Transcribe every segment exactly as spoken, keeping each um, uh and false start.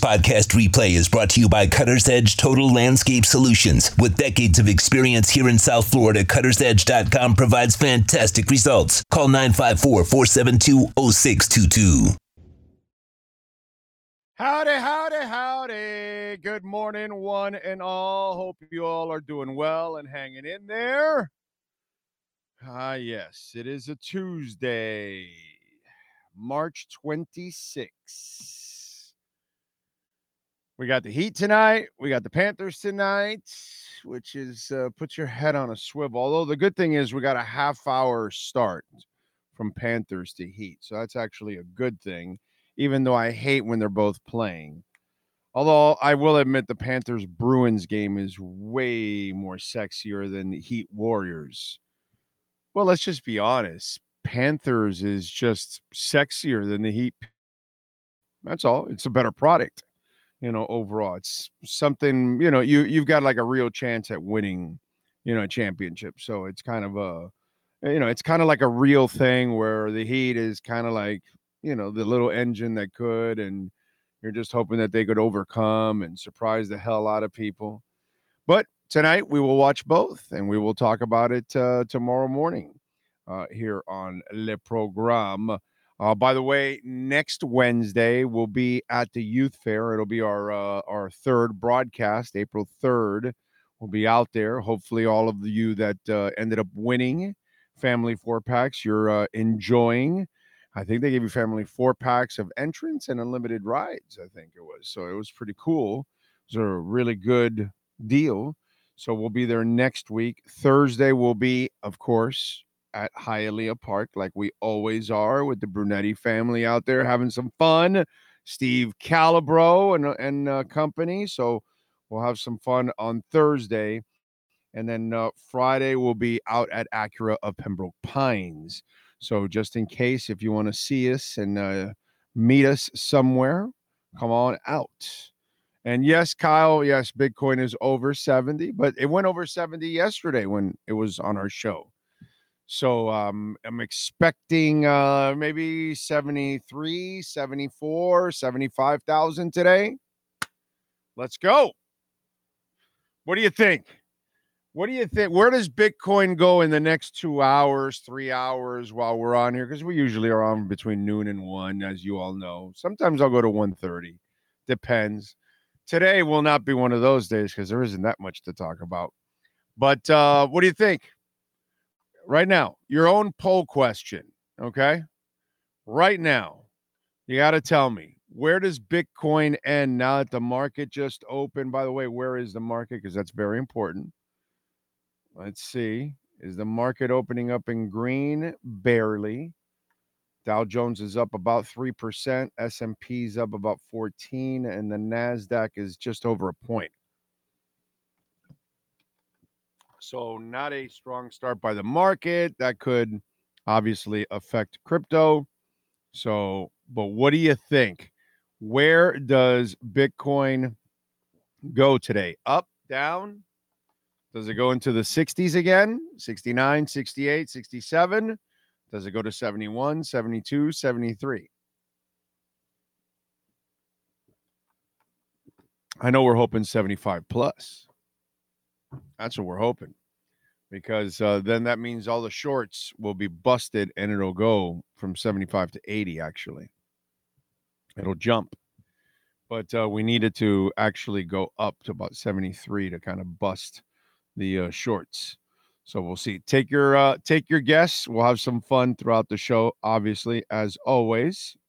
podcast replay is brought to you by Cutter's Edge Total Landscape Solutions. With decades of experience here in South Florida, cutters edge dot com provides fantastic results. Call nine five four, four seven two, zero six two two. Howdy, howdy, howdy. Good morning, one and all. Hope you all are doing well and hanging in there. Ah, yes, it is a Tuesday, March twenty-sixth. We got the Heat tonight. We got the Panthers tonight, which is uh, put your head on a swivel. Although the good thing is we got a half hour start from Panthers to Heat. So that's actually a good thing, even though I hate when they're both playing. Although I will admit the Panthers-Bruins game is way more sexier than the Heat Warriors. Well, let's just be honest. Panthers is just sexier than the Heat. That's all. It's a better product, you know, overall. It's something, you know, you, you've got like a real chance at winning, you know, a championship. So it's kind of a, you know, it's kind of like a real thing where the Heat is kind of like, you know, the little engine that could, and you're just hoping that they could overcome and surprise the hell out of people. But tonight we will watch both, and we will talk about it uh, tomorrow morning uh, here on Le Programme. Uh, by the way, next Wednesday we'll be at the Youth Fair. It'll be our uh, our third broadcast, April third. We'll be out there. Hopefully all of you that uh, ended up winning Family Four Packs, you're uh, enjoying. I think they gave you family four packs of entrance and unlimited rides, I think it was. So it was pretty cool. It was a really good deal. So we'll be there next week. Thursday will be, of course, at Hialeah Park, like we always are, with the Brunetti family out there having some fun. Steve Calabro and, and uh, company. So we'll have some fun on Thursday. And then uh, Friday we'll be out at Acura of Pembroke Pines. So just in case, if you want to see us and uh, meet us somewhere, come on out. And yes, Kyle, yes, Bitcoin is over seventy, but it went over seventy yesterday when it was on our show. So um, I'm expecting uh, maybe seventy-three, seventy-four, seventy-five thousand today. Let's go. What do you think? What do you think? Where does Bitcoin go in the next two hours, three hours while we're on here? Because we usually are on between noon and one, as you all know. Sometimes I'll go to one thirty. Depends. Today will not be one of those days because there isn't that much to talk about. But uh, what do you think? Right now, your own poll question, okay? Right now, you got to tell me, where does Bitcoin end now that the market just opened? By the way, where is the market? Because that's very important. Let's see. Is the market opening up in green? Barely. Dow Jones is up about three percent. S and P's up about fourteen. And the NASDAQ is just over a point. So not a strong start by the market. That could obviously affect crypto. So, but what do you think? Where does Bitcoin go today? Up, down? Does it go into the sixties again? sixty-nine, sixty-eight, sixty-seven? Does it go to seventy-one, seventy-two, seventy-three? I know we're hoping seventy-five plus. That's what we're hoping. Because uh, then that means all the shorts will be busted and it'll go from seventy-five to eighty, actually. It'll jump. But uh, we needed to actually go up to about seventy-three to kind of bust the uh, shorts. So we'll see. Take your uh, take your guess. We'll have some fun throughout the show, obviously, as always.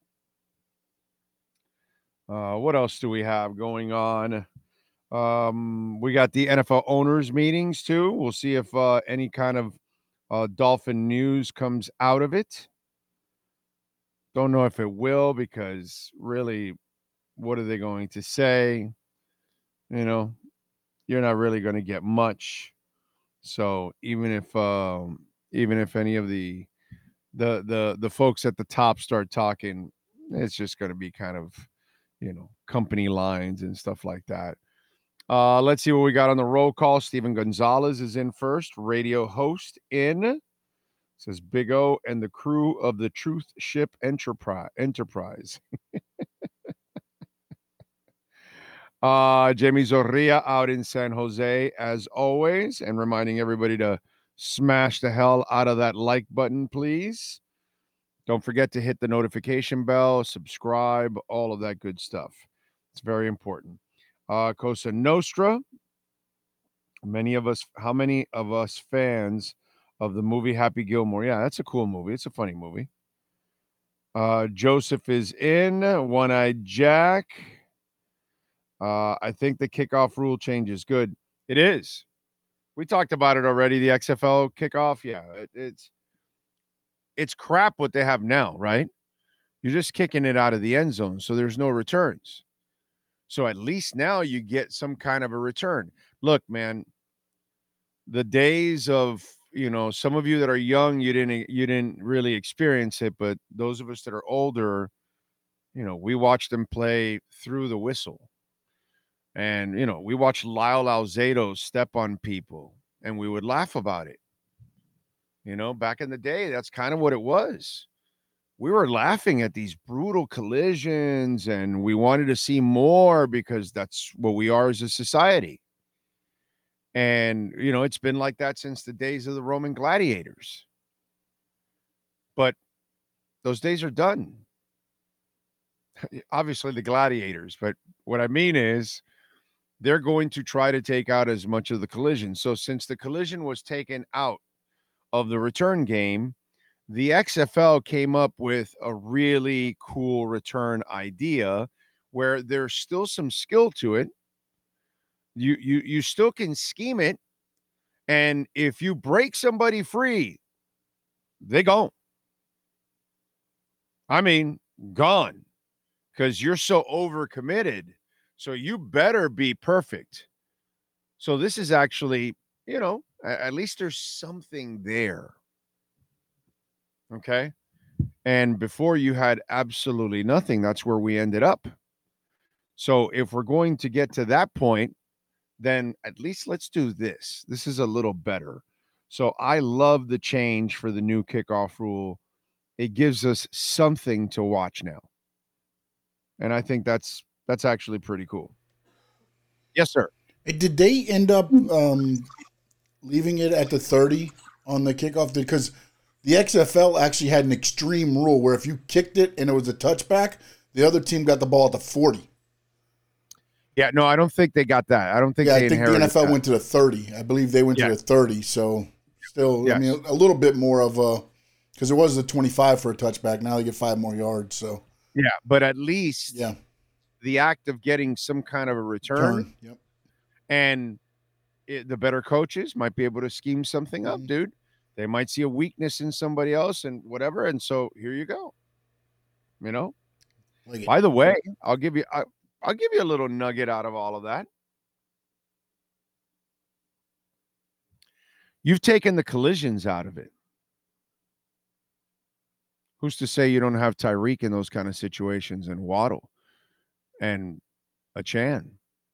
Uh, what else do we have going on? Um, we got the N F L owners meetings too. We'll see if uh, any kind of uh, Dolphin news comes out of it. Don't know if it will, because really, what are they going to say? You know, you're not really going to get much. So even if um, even if any of the the the the folks at the top start talking, it's just going to be kind of, you know, company lines and stuff like that. Uh, let's see what we got on the roll call. Steven Gonzalez is in first. Radio host in. Says Big O and the crew of the Truth Ship Enterprise. Enterprise. Uh, Jamie Zorrilla out in San Jose, as always, and reminding everybody to smash the hell out of that like button, please. Don't forget to hit the notification bell, subscribe, all of that good stuff. It's very important. Uh, Cosa Nostra. Many of us, how many of us fans of the movie Happy Gilmore? Yeah, that's a cool movie. It's a funny movie. Uh, Joseph is in. One-Eyed Jack. Uh, I think the kickoff rule change is good. It is. We talked about it already. The X F L kickoff. Yeah, it, it's it's crap what they have now, right? You're just kicking it out of the end zone, so there's no returns. So at least now you get some kind of a return. Look, man, the days of, you know, some of you that are young, you didn't you didn't really experience it, but those of us that are older, you know, we watched them play through the whistle. And, you know, we watched Lyle Alzado step on people and we would laugh about it. You know, back in the day, that's kind of what it was. We were laughing at these brutal collisions and we wanted to see more because that's what we are as a society. And, you know, it's been like that since the days of the Roman gladiators. But those days are done. Obviously, the gladiators. But what I mean is, they're going to try to take out as much of the collision. So since the collision was taken out of the return game, the X F L came up with a really cool return idea where there's still some skill to it. You you you still can scheme it, and if you break somebody free, they gone. I mean, gone, because you're so overcommitted. So you better be perfect. So this is actually, you know, at least there's something there. Okay. And before you had absolutely nothing, that's where we ended up. So if we're going to get to that point, then at least let's do this. This is a little better. So I love the change for the new kickoff rule. It gives us something to watch now. And I think that's that's actually pretty cool. Yes, sir. Did they end up um, leaving it at the thirty on the kickoff? Because the X F L actually had an extreme rule where if you kicked it and it was a touchback, the other team got the ball at the forty. Yeah, no, I don't think they got that. I don't think yeah, they I think the N F L that. went to the thirty. I believe they went yeah. to the thirty. So still, yes. I mean, a, a little bit more of a, because there was the twenty-five for a touchback. Now they get five more yards. So yeah, but at least yeah, the act of getting some kind of a return, return. Yep. And it, the better coaches might be able to scheme something up, mm-hmm. dude. They might see a weakness in somebody else and whatever. And so here you go. You know, like by the way, I'll give you, I, I'll give you a little nugget out of all of that. You've taken the collisions out of it. Who's to say you don't have Tyreek in those kind of situations and Waddle and a Chan?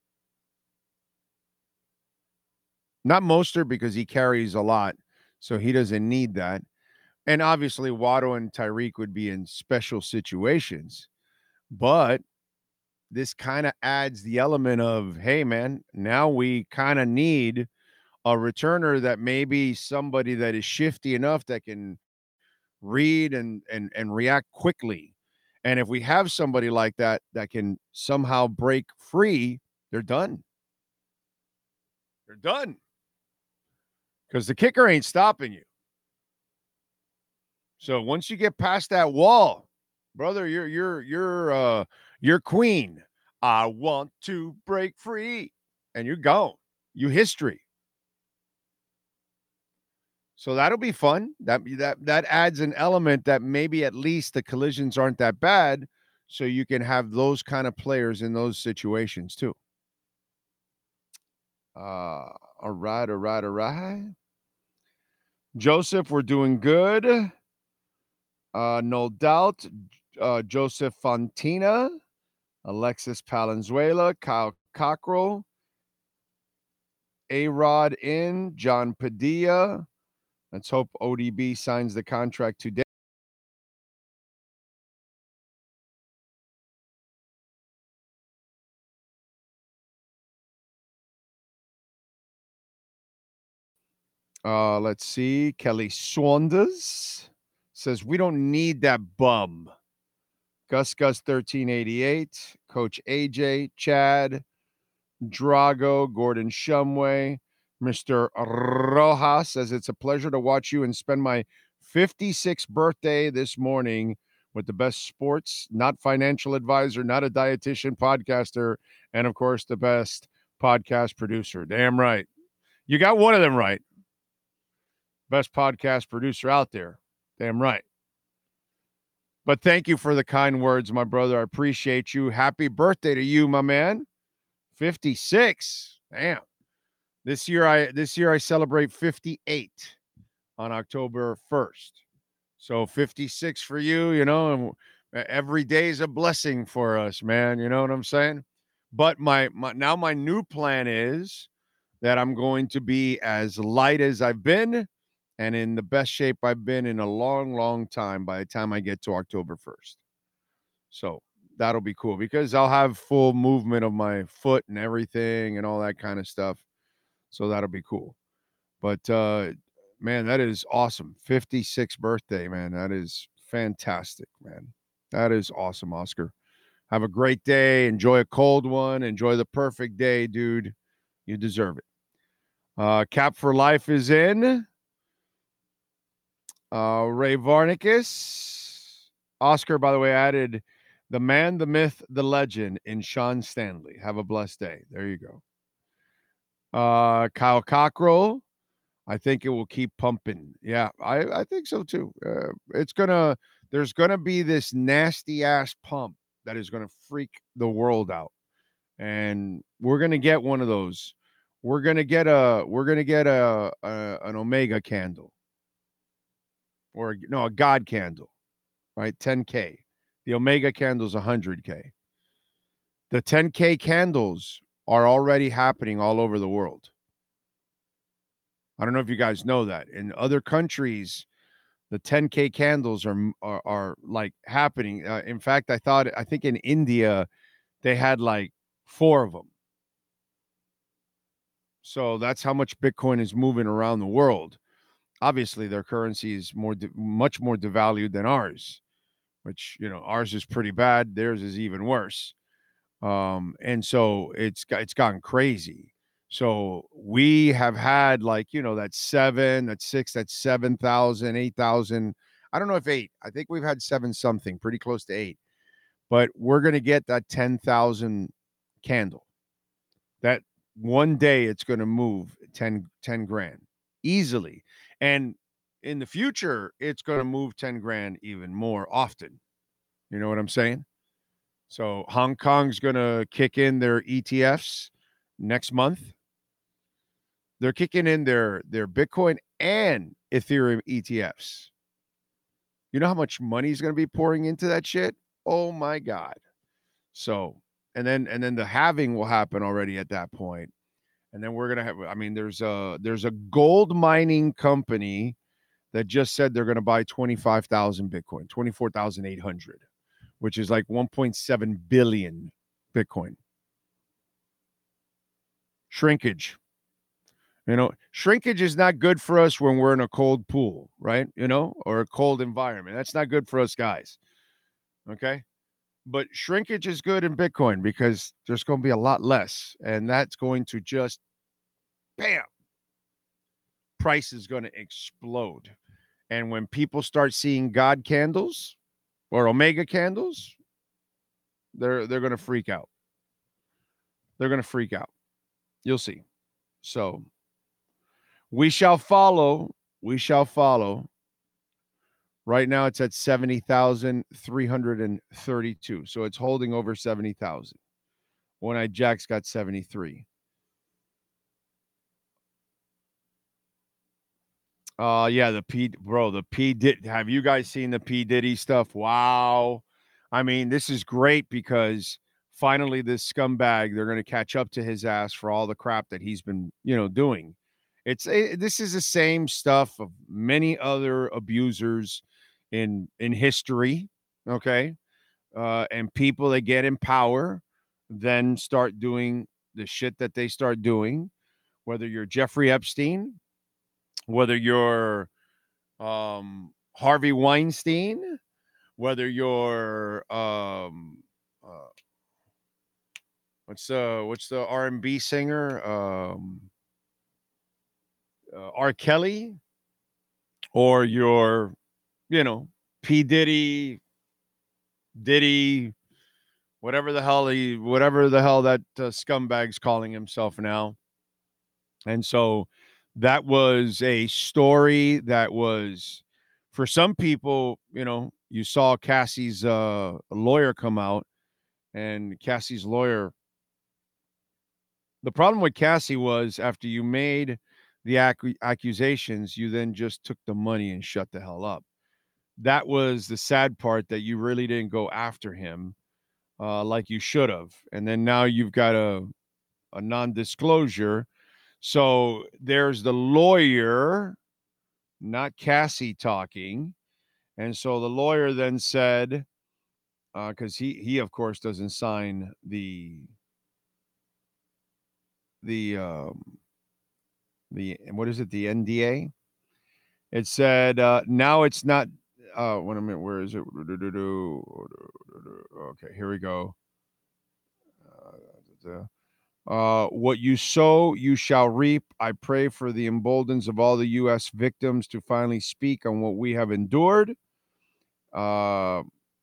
Not Mostert because he carries a lot, so he doesn't need that. And obviously, Waddle and Tyreek would be in special situations. But this kind of adds the element of, hey, man, now we kind of need a returner that may be somebody that is shifty enough that can read and, and, and react quickly. And if we have somebody like that that can somehow break free, they're done. They're done. Because the kicker ain't stopping you. So once you get past that wall, brother, you're you're you're uh you're queen. I want to break free. And you're gone. You history. So that'll be fun. That that that adds an element that maybe at least the collisions aren't that bad. So you can have those kind of players in those situations too. Uh all right, all right, all right. Joseph, we're doing good. Uh, no doubt. Uh, Joseph Fontina, Alexis Palenzuela, Kyle Cockrell, A-Rod in, John Padilla. Let's hope O D B signs the contract today. Uh, let's see. Kelly Swanders says, we don't need that bum. Gus Gus thirteen eighty-eight, Coach A J, Chad, Drago, Gordon Shumway, Mister Rojas says, it's a pleasure to watch you and spend my fifty-sixth birthday this morning with the best sports, not financial advisor, not a dietitian, podcaster, and of course, the best podcast producer. Damn right. You got one of them right. Best podcast producer out there. Damn right. But thank you for the kind words, my brother. I appreciate you. Happy birthday to you, my man. fifty-six. Damn. This year I this year I celebrate fifty-eight on October first. So fifty-six for you, you know, and every day is a blessing for us, man. You know what I'm saying? But my, my now my new plan is that I'm going to be as light as I've been and in the best shape I've been in a long, long time by the time I get to October first. So that'll be cool because I'll have full movement of my foot and everything and all that kind of stuff. So that'll be cool. But, uh, man, that is awesome. fifty-sixth birthday, man. That is fantastic, man. That is awesome, Oscar. Have a great day. Enjoy a cold one. Enjoy the perfect day, dude. You deserve it. Uh, Cap for Life is in. Uh, Ray Varnicus. Oscar, by the way, added the man, the myth, the legend in Sean Stanley. Have a blessed day. There you go. Uh, Kyle Cockrell. I think it will keep pumping. Yeah, I, I think so too. Uh, it's gonna, there's gonna be this nasty ass pump that is gonna freak the world out, and we're gonna get one of those. We're gonna get a, we're gonna get a, a an Omega candle, or no, a God candle, right? ten K. The Omega candle is one hundred K. The ten K candles are already happening all over the world. I don't know if you guys know that. In other countries, the ten K candles are are, are like happening. Uh, in fact, I thought I think in India they had like four of them. So that's how much Bitcoin is moving around the world. Obviously, their currency is more de- much more devalued than ours, which, you know, ours is pretty bad. Theirs is even worse. Um, and so it's it's gotten crazy. So we have had like, you know, that seven, that six, that seven thousand, eight thousand. I don't know if eight. I think we've had seven something, pretty close to eight. But we're going to get that ten thousand candle. That one day it's going to move ten, ten grand easily. And in the future, it's going to move ten grand even more often. You know what I'm saying? So Hong Kong's going to kick in their E T Fs next month. They're kicking in their, their Bitcoin and Ethereum E T Fs. You know how much money is going to be pouring into that shit? Oh my God. So, and then, and then the halving will happen already at that point. And then we're going to have, I mean, there's a, there's a gold mining company that just said they're going to buy twenty-five thousand Bitcoin, twenty-four thousand eight hundred, which is like one point seven billion Bitcoin. Shrinkage. You know, shrinkage is not good for us when we're in a cold pool, right? You know, or a cold environment. That's not good for us guys. Okay. But shrinkage is good in Bitcoin because there's going to be a lot less. And that's going to just, bam, price is going to explode. And when people start seeing God candles or Omega candles, they're they're going to freak out. They're going to freak out. You'll see. So we shall follow. We shall follow. Right now it's at seventy thousand three hundred thirty-two. So it's holding over seventy thousand. One Eyed Jack's got seventy-three. Uh yeah, the P bro, the P did have you guys seen the P Diddy stuff? Wow. I mean, this is great because finally this scumbag, they're going to catch up to his ass for all the crap that he's been, you know, doing. It's it, this is the same stuff of many other abusers in in history, okay? Uh and people that get in power then start doing the shit that they start doing, whether you're Jeffrey Epstein, whether you're um, Harvey Weinstein, whether you're um, uh, what's uh what's the R and B singer um, uh, R. Kelly, or you're you know P Diddy, Diddy, whatever the hell he, whatever the hell that uh, scumbag's calling himself now. And so that was a story that was, for some people, you know, you saw Cassie's uh, lawyer come out, and Cassie's lawyer. The problem with Cassie was, after you made the ac- accusations, you then just took the money and shut the hell up. That was the sad part, that you really didn't go after him uh, like you should have. And then now you've got a, a non-disclosure. So there's the lawyer, not Cassie, talking. And so the lawyer then said, because uh, he, he, of course, doesn't sign the, the, um, the, what is it, the N D A? It said, uh, now it's not, uh, wait a minute, where is it? Okay, here we go. Uh, Uh, what you sow, you shall reap. I pray for the emboldens of all the U S victims to finally speak on what we have endured. Uh,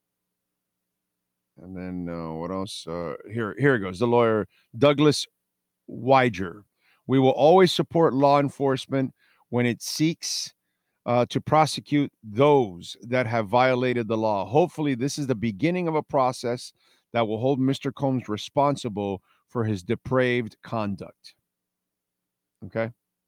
and then uh, what else? Uh, here, here it goes. The lawyer, Douglas Weiger. We will always support law enforcement when it seeks uh, to prosecute those that have violated the law. Hopefully, this is the beginning of a process that will hold Mister Combs responsible for his depraved conduct. Okay?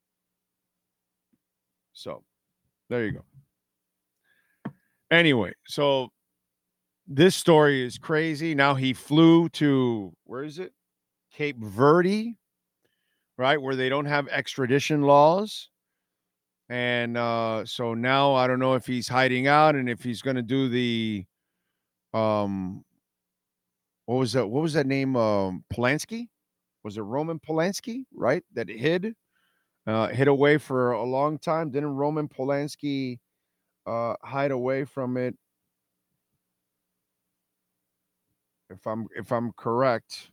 So, there you go. Anyway, so this story is crazy. Now he flew to, where is it? Cape Verde, right? Where they don't have extradition laws. And uh, so now I don't know if he's hiding out, and if he's going to do the, um, what was that? What was that name? Um, Polanski? Was it Roman Polanski, right? That hid, uh, hid away for a long time. Didn't Roman Polanski uh, hide away from it? If I'm if I'm correct,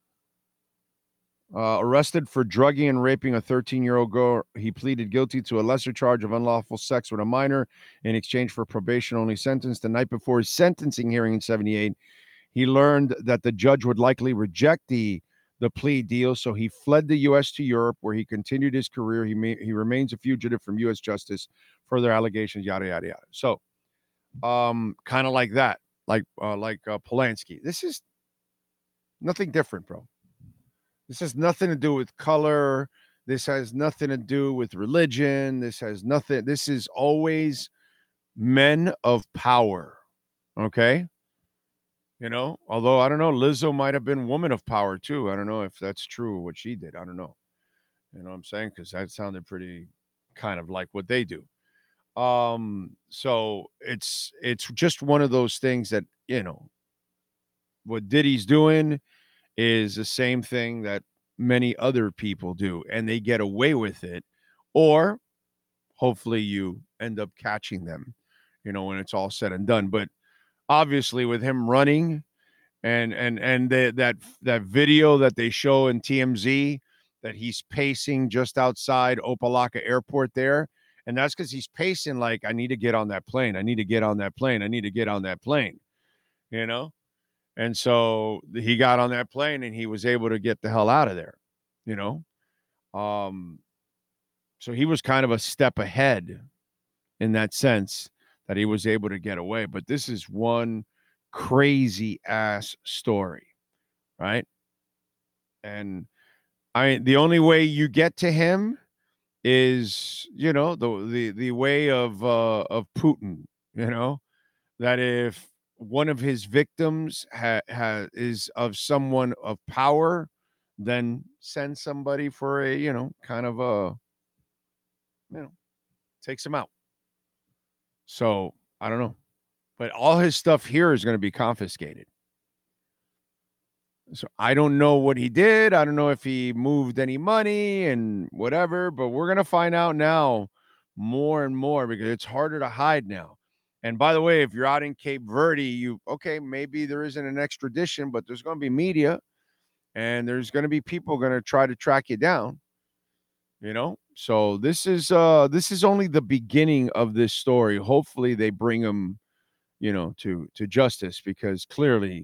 uh, arrested for drugging and raping a thirteen-year-old girl, he pleaded guilty to a lesser charge of unlawful sex with a minor in exchange for probation-only sentence. The night before his sentencing hearing in seventy-eight, he learned that the judge would likely reject the the plea deal, so he fled the U S to Europe, where he continued his career. He may, he remains a fugitive from U S justice. Further allegations, yada yada yada. So, um, kind of like that, like uh, like uh, Polanski. This is nothing different, bro. This has nothing to do with color. This has nothing to do with religion. This has nothing. This is always men of power. Okay. You know, although I don't know, Lizzo might have been woman of power too. I don't know if that's true, what she did. I don't know. You know what I'm saying? Because that sounded pretty kind of like what they do. Um, so it's it's just one of those things that, you know, what Diddy's doing is the same thing that many other people do, and they get away with it, or hopefully you end up catching them, you know, when it's all said and done. But obviously, with him running, and and and the, that that video that they show in T M Z, that he's pacing just outside Opa-locka Airport there, and that's because he's pacing like, I need to get on that plane, I need to get on that plane, I need to get on that plane, you know. And so he got on that plane and he was able to get the hell out of there, you know. Um, so he was kind of a step ahead in that sense, that he was able to get away. But this is one crazy ass story, right? And I the only way you get to him is, you know, the the the way of uh, of Putin, you know, that if one of his victims ha, ha, is of someone of power, then send somebody for a, you know, kind of a, you know, takes him out. So I don't know, but all his stuff here is going to be confiscated. So I don't know what he did. I don't know if he moved any money and whatever, but we're going to find out now more and more because it's harder to hide now. And by the way, if you're out in Cape Verde, you okay, maybe there isn't an extradition, but there's going to be media and there's going to be people going to try to track you down. You know? So this is uh this is only the beginning of this story. Hopefully they bring him, you know, to to justice because clearly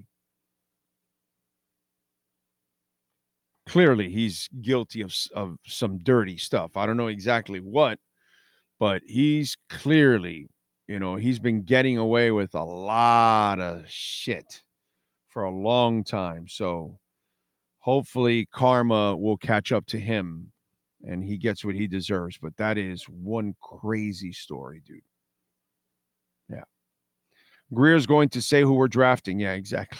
clearly he's guilty of of some dirty stuff. I don't know exactly what, but he's clearly, you know, he's been getting away with a lot of shit for a long time. So hopefully karma will catch up to him and he gets what he deserves. But that is one crazy story, dude. Yeah. Greer's going to say who we're drafting. Yeah, exactly.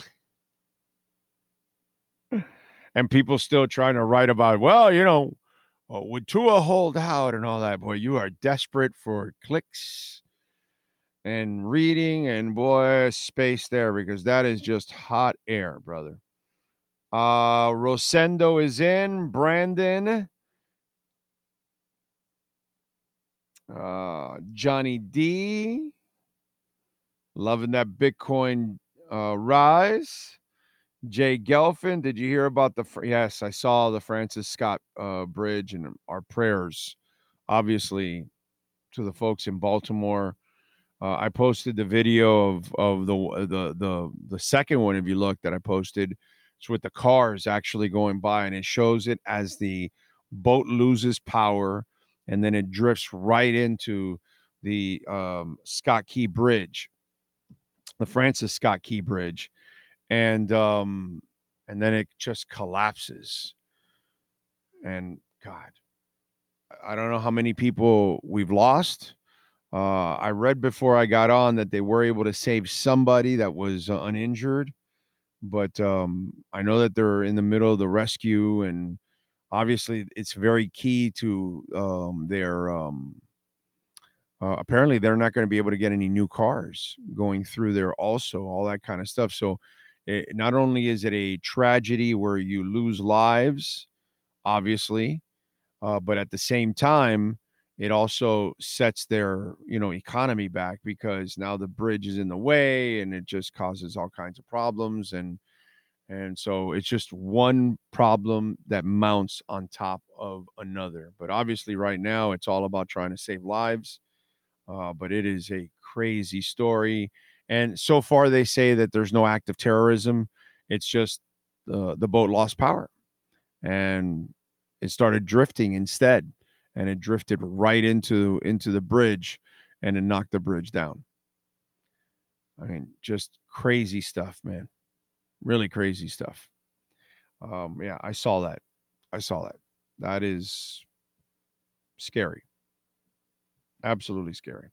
And people still trying to write about, well, you know, oh, would Tua hold out and all that? Boy, you are desperate for clicks and reading, and boy, space there because that is just hot air, brother. Uh, Rosendo is in. Brandon. Uh, Johnny D. Loving that Bitcoin uh, rise. Jay Gelfin, did you hear about the – yes, I saw the Francis Scott uh, Bridge and our prayers, obviously, to the folks in Baltimore. Uh, I posted the video of of the, the the the second one, if you look, that I posted. It's with the cars actually going by, and it shows it as the boat loses power, and then it drifts right into the um, Scott Key Bridge, the Francis Scott Key Bridge. And um, and then it just collapses. And God, I don't know how many people we've lost. Uh, I read before I got on that they were able to save somebody that was uh, uninjured, but um, I know that they're in the middle of the rescue, and obviously it's very key to um, their. Um, uh, apparently, they're not going to be able to get any new cars going through there. Also, all that kind of stuff. So. It, not only is it a tragedy where you lose lives, obviously, uh, but at the same time, it also sets their, you know, economy back because now the bridge is in the way and it just causes all kinds of problems. And, and so it's just one problem that mounts on top of another. But obviously right now it's all about trying to save lives. Uh, but it is a crazy story. And so far, they say that there's no act of terrorism. It's just uh, the boat lost power. And it started drifting instead. And it drifted right into, into the bridge and it knocked the bridge down. I mean, just crazy stuff, man. Really crazy stuff. Um, yeah, I saw that. I saw that. That is scary. Absolutely scary.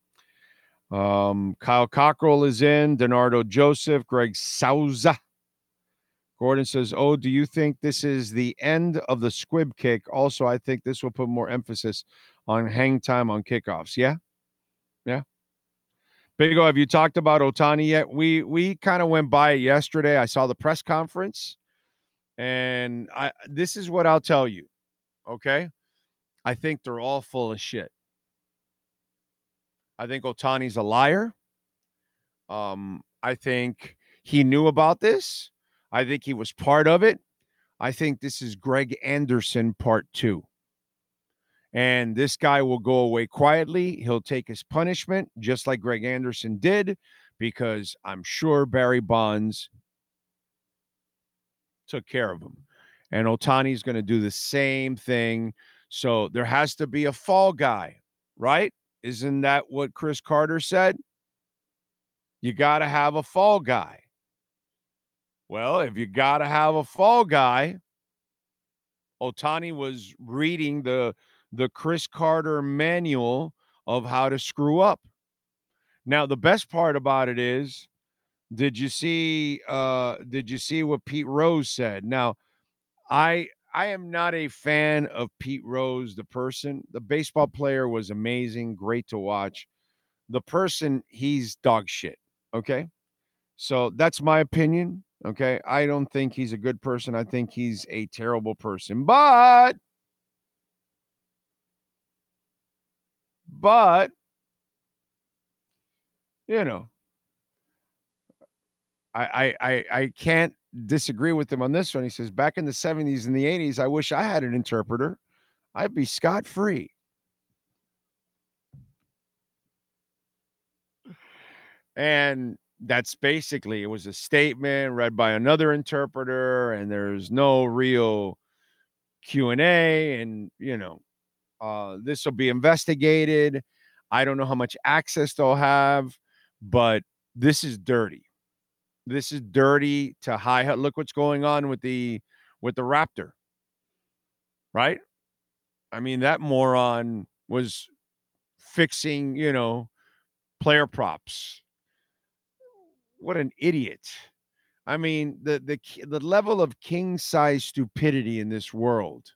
Um, Kyle Cockrell is in. Donardo Joseph, Greg Souza. Gordon says, oh, do you think this is the end of the squib kick? Also, I think this will put more emphasis on hang time on kickoffs. Yeah? Yeah. Big O, have you talked about Ohtani yet? We we kind of went by it yesterday. I saw the press conference, and I this is what I'll tell you, okay? I think they're all full of shit. I think Ohtani's a liar. Um, I think he knew about this. I think he was part of it. I think this is Greg Anderson part two. And this guy will go away quietly. He'll take his punishment, just like Greg Anderson did, because I'm sure Barry Bonds took care of him. And Ohtani's going to do the same thing. So there has to be a fall guy, right? Isn't that what Chris Carter said? You got to have a fall guy. Well, if you got to have a fall guy, Ohtani was reading the, the Chris Carter manual of how to screw up. Now, the best part about it is, did you see uh, did you see what Pete Rose said? Now, I I am not a fan of Pete Rose, the person. The baseball player was amazing, great to watch. The person, he's dog shit, okay? So that's my opinion, okay? I don't think he's a good person. I think he's a terrible person. But, But, you know, I, I, I, I can't disagree with him on this one. He says, back in the seventies and the eighties, I wish I had an interpreter. I'd be scot-free. And that's basically, it was a statement read by another interpreter, and there's no real Q and A, and, you know, uh, this will be investigated. I don't know how much access they'll have, but this is dirty. This is dirty to high. Look what's going on with the with the Raptor, right? I mean, that moron was fixing, you know, player props. What an idiot. I mean, the the the level of king size stupidity in this world.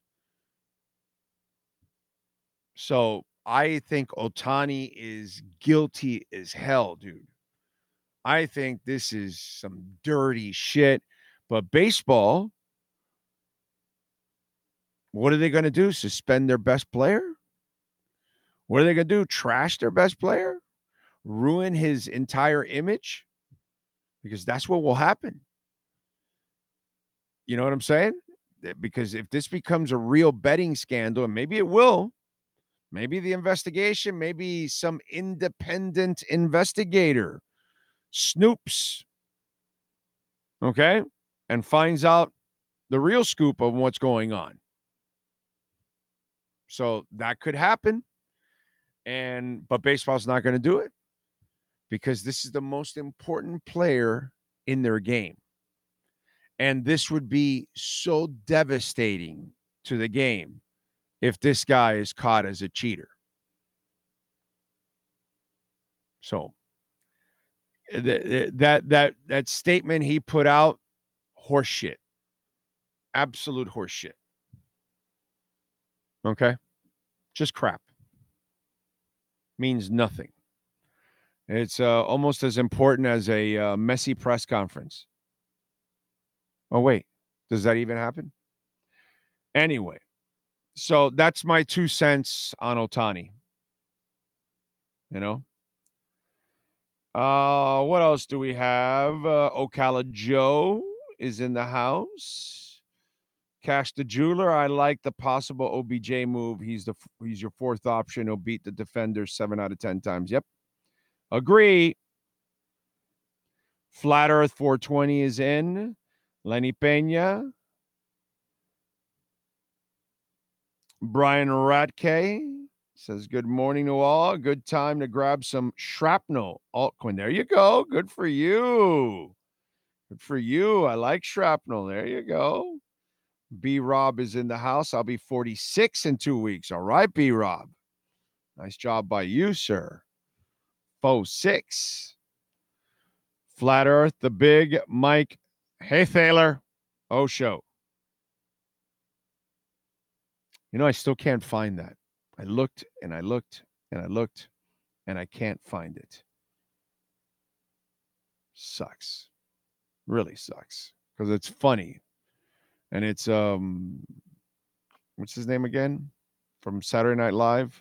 So I think Ohtani is guilty as hell, dude. I think this is some dirty shit. But baseball, what are they going to do? Suspend their best player? What are they going to do? Trash their best player? Ruin his entire image? Because that's what will happen. You know what I'm saying? Because if this becomes a real betting scandal, and maybe it will, maybe the investigation, maybe some independent investigator snoops, okay, and finds out the real scoop of what's going on. So that could happen. And but baseball's not going to do it because this is the most important player in their game. And this would be so devastating to the game if this guy is caught as a cheater. So th- that that that statement he put out, horseshit. Absolute horseshit. Okay? Just crap. Means nothing. It's uh, almost as important as a uh, messy press conference. Oh, wait. Does that even happen? Anyway, so that's my two cents on Ohtani. You know? Uh, what else do we have? Uh, Ocala Joe is in the house. Cash the Jeweler. I like the possible O B J move. He's the he's your fourth option. He'll beat the defenders seven out of ten times. Yep. Agree. Flat Earth four twenty is in. Lenny Pena. Brian Ratke says, good morning to all. Good time to grab some shrapnel altcoin. There you go. Good for you. Good for you. I like shrapnel. There you go. B-Rob is in the house. I'll be forty-six in two weeks. All right, B-Rob. Nice job by you, sir. four six. Flat Earth, the big Mike. Hey, Thaler. Oh, show. You know, I still can't find that. I looked and I looked and I looked and I can't find it. Sucks. Really sucks. Because it's funny. And it's, um, what's his name again? From Saturday Night Live?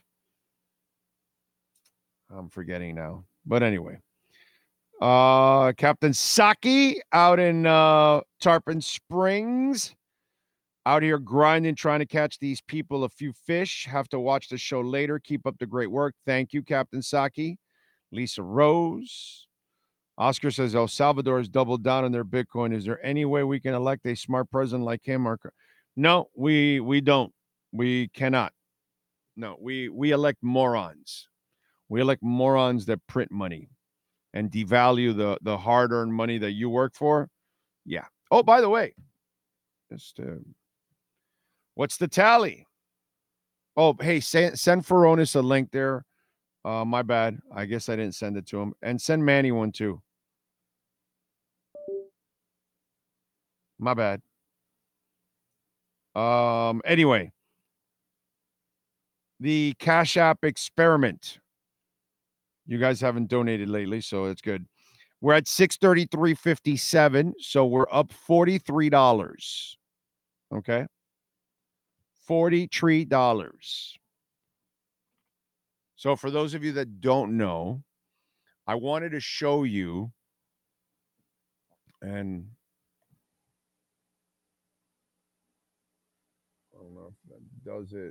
I'm forgetting now. But anyway. Uh, Captain Saki out in uh, Tarpon Springs. Out here grinding, trying to catch these people a few fish. Have to watch the show later. Keep up the great work. Thank you, Captain Saki. Lisa Rose. Oscar says El Salvador has doubled down on their Bitcoin. Is there any way we can elect a smart president like him? Or no, we we don't. We cannot. No, we we elect morons. We elect morons that print money and devalue the the hard-earned money that you work for. Yeah. Oh, by the way, just uh, what's the tally? Oh, hey, send, send Furones a link there. Uh, my bad. I guess I didn't send it to him. And send Manny one too. My bad. Um. Anyway, the Cash App experiment. You guys haven't donated lately, so it's good. We're at six thirty-three fifty-seven, so we're up forty-three dollars. Okay? forty-three dollars. So for those of you that don't know, I wanted to show you, and I don't know if that does it.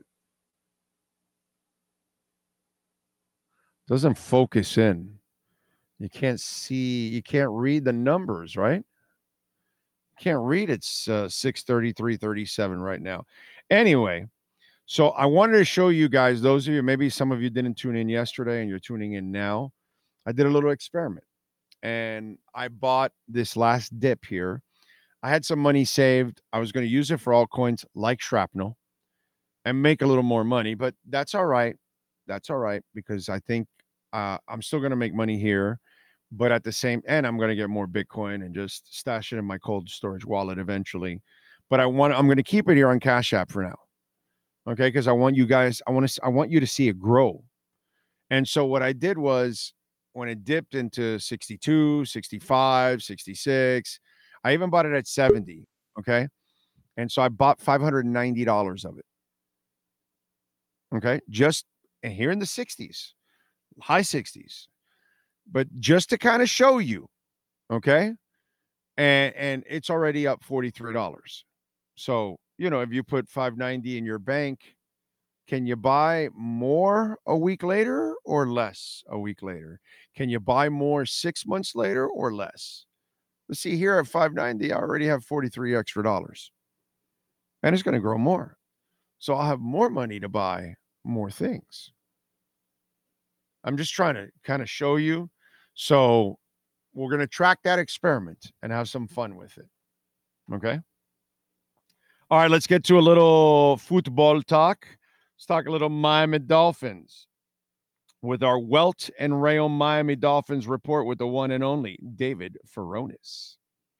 Doesn't focus in. You can't see, you can't read the numbers, right? Can't read it's uh, six thirty-three thirty-seven right now. Anyway, so I wanted to show you guys, those of you, maybe some of you didn't tune in yesterday and you're tuning in now. I did a little experiment and I bought this last dip here. I had some money saved. I was going to use it for altcoins like Shrapnel and make a little more money, but that's all right. That's all right because I think uh, I'm still going to make money here. But at the same end, I'm going to get more Bitcoin and just stash it in my cold storage wallet eventually. But I want, I'm going to keep it here on Cash App for now. Okay. Because I want you guys, I want to, I want you to see it grow. And so what I did was when it dipped into sixty-two, sixty-five, sixty-six, I even bought it at seventy. Okay. And so I bought five hundred ninety dollars of it. Okay. Just here in the sixties, high sixties. But just to kind of show you, okay, and and it's already up forty-three dollars. So, you know, if you put five ninety in your bank, can you buy more a week later or less a week later? Can you buy more six months later or less? Let's see, here at five ninety, I already have forty-three extra dollars. And it's going to grow more. So I'll have more money to buy more things. I'm just trying to kind of show you. So we're going to track that experiment and have some fun with it. Okay. All right. Let's get to a little football talk. Let's talk a little Miami Dolphins with our Welt and Rayon Miami Dolphins report with the one and only David Furones.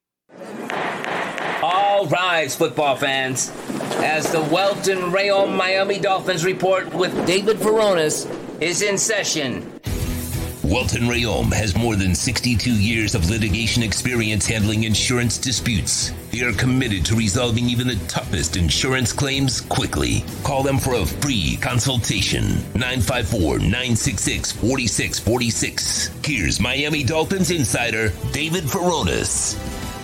All rise, football fans, as the Welt and Rayon Miami Dolphins report with David Furones is in session. Welton Rayom has more than sixty-two years of litigation experience handling insurance disputes. They are committed to resolving even the toughest insurance claims quickly. Call them for a free consultation. nine five four, nine six six, four six four six. Here's Miami Dolphins insider David Furones.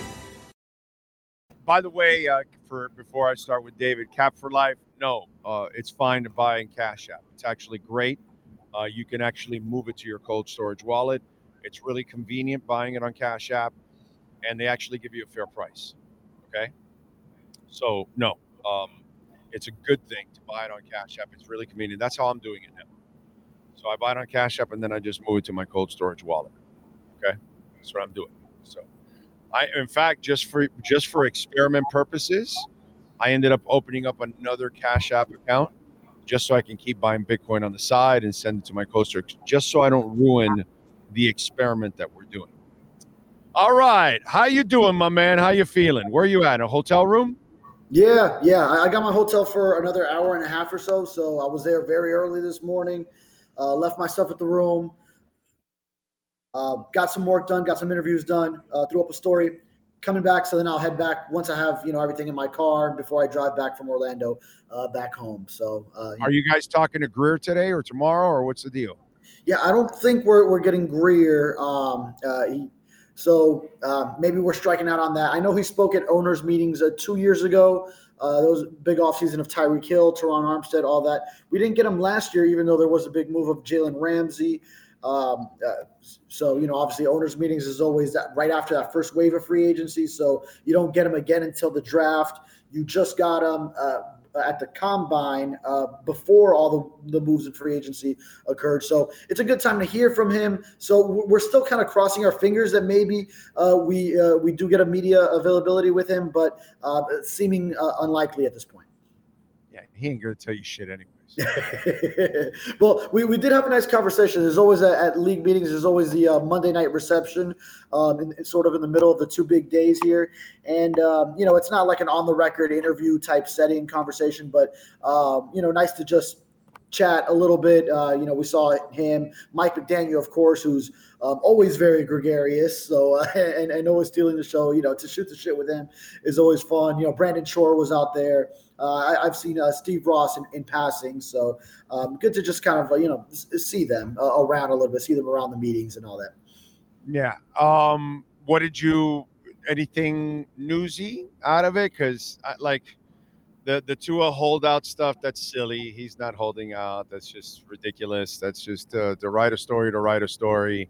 By the way, uh, for before I start with David, Cap for Life, no, uh, it's fine to buy in Cash App. It's actually great. Uh, you can actually move it to your cold storage wallet. It's really convenient buying it on Cash App, and they actually give you a fair price. Okay, so no, um, it's a good thing to buy it on Cash App. It's really convenient. That's how I'm doing it now. So I buy it on Cash App, and then I just move it to my cold storage wallet. Okay, that's what I'm doing. So, I, in fact, just for just for experiment purposes, I ended up opening up another Cash App account, just so I can keep buying Bitcoin on the side and send it to my coaster, just so I don't ruin the experiment that we're doing. All right. How you doing, my man? How you feeling? Where are you at? A hotel room? Yeah, yeah. I got my hotel for another hour and a half or so, so I was there very early this morning, uh, left my stuff at the room, uh, got some work done, got some interviews done, uh, threw up a story. Coming back, so then I'll head back once I have, you know, everything in my car before I drive back from Orlando uh, back home. So, uh, are you guys talking to Greer today or tomorrow, or what's the deal? Yeah, I don't think we're we're getting Greer. Um, uh, he, so uh, maybe we're striking out on that. I know he spoke at owners' meetings uh, two years ago. Uh, there was a big offseason of Tyreek Hill, Teron Armstead, all that. We didn't get him last year, even though there was a big move of Jalen Ramsey. Um, uh, so, you know, obviously owners meetings is always that right after that first wave of free agency. So you don't get them again until the draft. You just got them uh, at the combine uh, before all the, the moves in free agency occurred. So it's a good time to hear from him. So we're still kind of crossing our fingers that maybe uh, we, uh, we do get a media availability with him, but uh, seeming uh, unlikely at this point. Yeah. He ain't going to tell you shit anyway. Well, we, we did have a nice conversation. There's always a, at league meetings, there's always the uh, Monday night reception, um, in, in sort of in the middle of the two big days here. And, um, you know, it's not like an on the record interview type setting conversation, but, um, you know, nice to just chat a little bit. Uh, you know, we saw him, Mike McDaniel, of course, who's um, always very gregarious. So, uh, and, and always stealing the show, you know, to shoot the shit with him is always fun. You know, Brandon Shore was out there. Uh, I, I've seen uh, Steve Ross in, in passing, so um, good to just kind of uh, you know s- see them uh, around a little bit, see them around the meetings and all that. Yeah. Um. What did you? Anything newsy out of it? Because like the the Tua holdout stuff, that's silly. He's not holding out. That's just ridiculous. That's just uh, to write a story to write a story.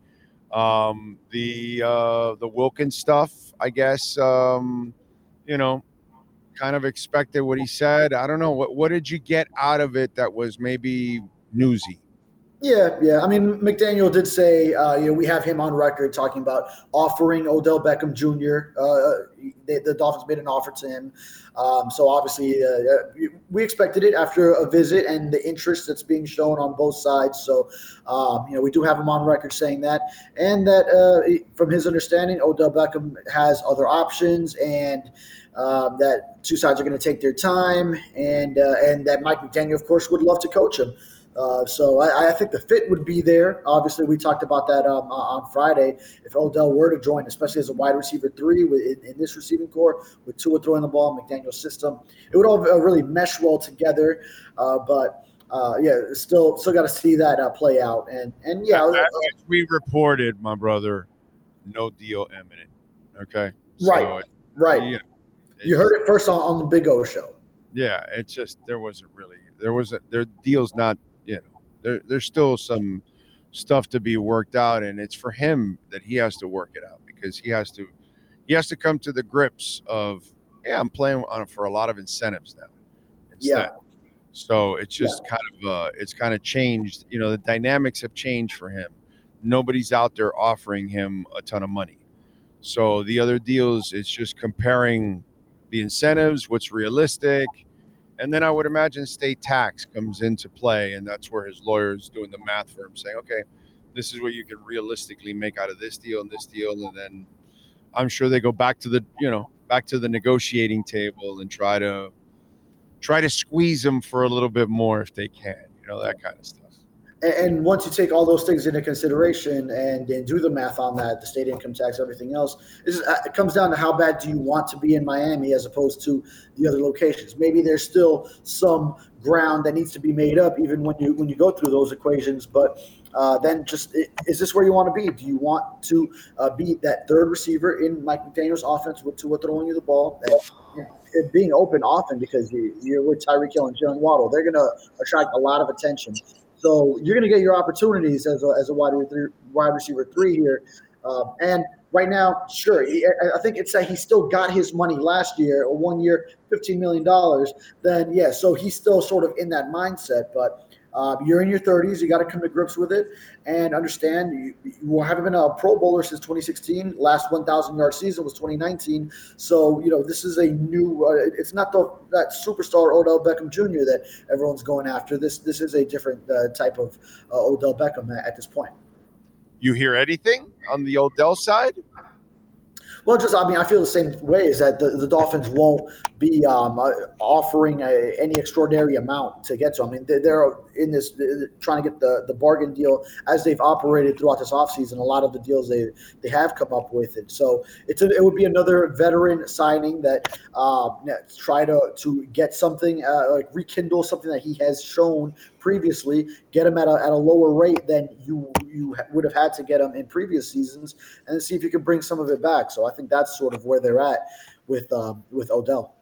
Um. The uh the Wilkins stuff, I guess. Um. You know. Kind of expected what he said. I don't know. What what did you get out of it that was maybe newsy? Yeah, yeah. I mean, McDaniel did say, uh, you know, we have him on record talking about offering Odell Beckham Junior Uh, they, the Dolphins made an offer to him. Um, so obviously, uh, we expected it after a visit and the interest that's being shown on both sides. So, um, you know, we do have him on record saying that. And that uh, from his understanding, Odell Beckham has other options and um, that two sides are going to take their time and, uh, and that Mike McDaniel, of course, would love to coach him. Uh, so I, I think the fit would be there. Obviously, we talked about that um, on Friday. If Odell were to join, especially as a wide receiver three with, in, in this receiving core, with Tua throwing the ball in McDaniel's system, it would all really mesh well together. Uh, but uh, yeah, still still got to see that uh, play out. And and yeah, as we reported, my brother, no deal imminent. Okay, right, so, right. Yeah, you heard it first on, on the Big O show. Yeah, it's just there wasn't really there wasn't their deal's not. You know, there, there's still some stuff to be worked out, and it's for him that he has to work it out because he has to he has to come to the grips of, yeah, I'm playing on for a lot of incentives now. Instead. Yeah. So it's just yeah. kind of uh, it's kind of changed. You know, the dynamics have changed for him. Nobody's out there offering him a ton of money. So the other deals, it's just comparing the incentives, what's realistic. And then I would imagine state tax comes into play, and that's where his lawyer's doing the math for him, saying, okay, this is what you can realistically make out of this deal and this deal. And then I'm sure they go back to the, you know, back to the negotiating table and try to try to squeeze them for a little bit more if they can, you know, that kind of stuff. And once you take all those things into consideration and, and do the math on that, the state income tax, everything else, it comes down to how bad do you want to be in Miami as opposed to the other locations. Maybe there's still some ground that needs to be made up even when you when you go through those equations. But uh, then just is this where you want to be? Do you want to uh, be that third receiver in Mike McDaniel's offense with Tua throwing you the ball? And, you know, it being open often because you, you're with Tyreek Hill and Jalen Waddle. They're going to attract a lot of attention. So you're going to get your opportunities as a, as a wide, wide receiver three here. Um, and right now, sure, he, I think it's that he still got his money last year, or one year, fifteen million dollars. Then, yeah, so he's still sort of in that mindset. But uh, you're in your thirties. You got to come to grips with it and understand you, you haven't been a Pro Bowler since twenty sixteen. Last one thousand yard season was twenty nineteen. So, you know, this is a new uh, – it's not the that superstar Odell Beckham Junior that everyone's going after. This this is a different uh, type of uh, Odell Beckham at, at this point. You hear anything on the Odell side? Well, just I mean, I feel the same way. Is that the, the Dolphins won't be um, uh, offering a, any extraordinary amount to get to. I mean, they're, they're in this they're trying to get the, the bargain deal as they've operated throughout this offseason. A lot of the deals they they have come up with it. So it's a, it would be another veteran signing that uh, try to to get something uh, like rekindle something that he has shown previously, get him at a at a lower rate than you you would have had to get him in previous seasons, and see if you can bring some of it back. So I think that's sort of where they're at with um, with Odell.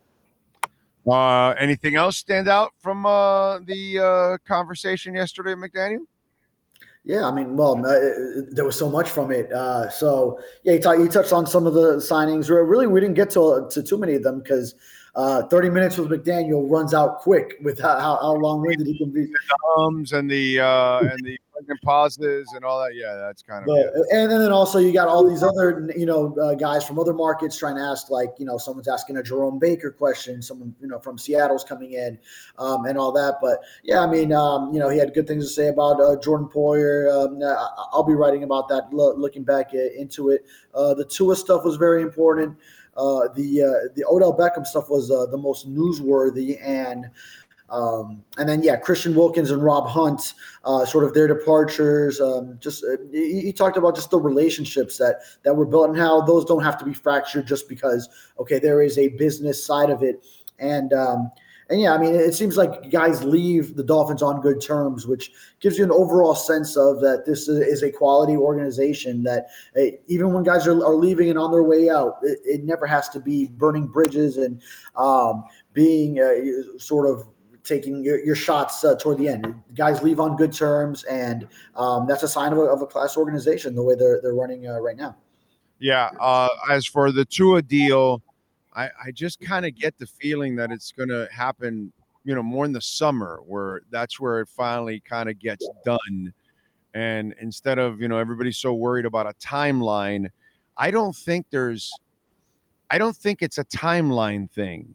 Uh, anything else stand out from uh, the uh, conversation yesterday, McDaniel? Yeah, I mean, well, uh, there was so much from it. Uh, so yeah, he, t- he touched on some of the signings. Really, we didn't get to to too many of them because uh, thirty minutes with McDaniel runs out quick with how, how long-winded he can be. The ums and the uh, and the pregnant pauses and all that. Yeah, that's kind of. But, yeah. And then also you got all these other, you know, uh, guys from other markets trying to ask, like, you know, someone's asking a Jerome Baker question, someone, you know, from Seattle's coming in, um, and all that. But yeah, I mean, um, you know, he had good things to say about uh, Jordan Poyer. Um, I'll be writing about that, lo- looking back into it. Uh, the Tua stuff was very important. Uh, the uh, the Odell Beckham stuff was uh, the most newsworthy, and um, and then yeah, Christian Wilkins and Rob Hunt, uh, sort of their departures. Um, just uh, he, he talked about just the relationships that that were built and how those don't have to be fractured just because okay, there is a business side of it, and um, and yeah, I mean, it seems like guys leave the Dolphins on good terms, which gives you an overall sense of that this is a quality organization. That uh, even when guys are, are leaving and on their way out, it, it never has to be burning bridges and um, being uh, sort of taking your, your shots uh, toward the end. Guys leave on good terms, and um, that's a sign of a, of a class organization the way they're they're running uh, right now. Yeah. Uh, as for the Tua deal, I, I just kind of get the feeling that it's going to happen, you know, more in the summer, where that's where it finally kind of gets done. And instead of, you know, everybody's so worried about a timeline, I don't think there's, I don't think it's a timeline thing.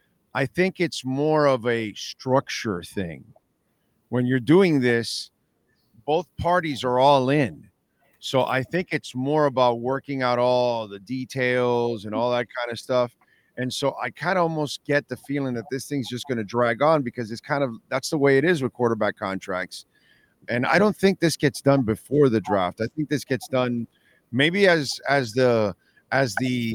I think it's more of a structure thing. When you're doing this, both parties are all in. So I think it's more about working out all the details and all that kind of stuff. And so I kind of almost get the feeling that this thing's just going to drag on, because it's kind of, that's the way it is with quarterback contracts. And I don't think this gets done before the draft. I think this gets done maybe as, as the, as the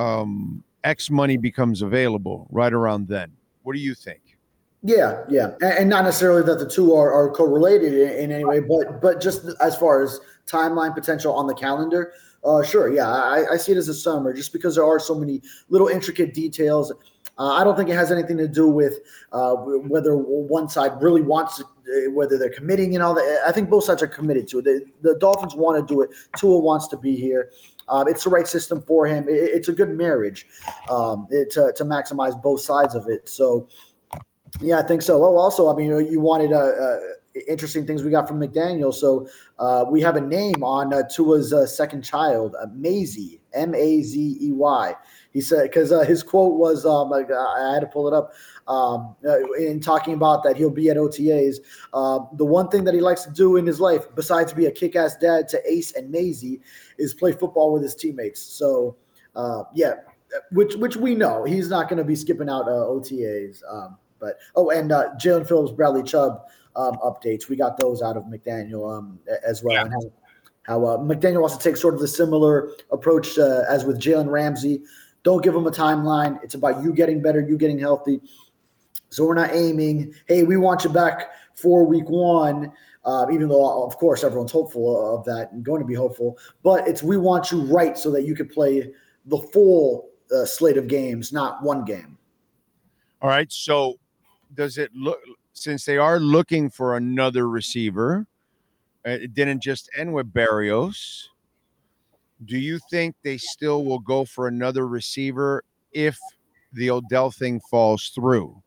um, X money becomes available right around then. What do you think? Yeah, yeah, and, and not necessarily that the two are, are correlated in, in any way, but but just as far as timeline potential on the calendar, uh, sure, yeah, I, I see it as a summer, just because there are so many little intricate details. Uh, I don't think it has anything to do with uh, whether one side really wants to, uh, whether they're committing and all that. I think both sides are committed to it. The, the Dolphins want to do it. Tua wants to be here. Um, it's the right system for him. It, it's a good marriage um, it, to to maximize both sides of it. So. Yeah, I think so. Well, also, I mean, you wanted uh, uh, interesting things we got from McDaniel. So uh, we have a name on uh, Tua's uh, second child, uh, Mazey, M A Z E Y. He said, because uh, his quote was, um, I, I had to pull it up, um, uh, in talking about that he'll be at O T As. Uh, the one thing that he likes to do in his life, besides be a kick-ass dad to Ace and Mazey, is play football with his teammates. So, uh, yeah, which which we know. He's not going to be skipping out uh, O T As. Um, But oh, and uh, Jalen Phillips, Bradley Chubb um, updates. We got those out of McDaniel um, as well. Yeah. And how, how uh, McDaniel wants to take sort of the similar approach uh, as with Jalen Ramsey. Don't give him a timeline. It's about you getting better, you getting healthy. So we're not aiming, hey, we want you back for week one, uh, even though, of course, everyone's hopeful of that and going to be hopeful. But it's we want you right so that you could play the full uh, slate of games, not one game. All right, so does it look, since they are looking for another receiver, it didn't just end with Berrios, do you think they still will go for another receiver if the Odell thing falls through?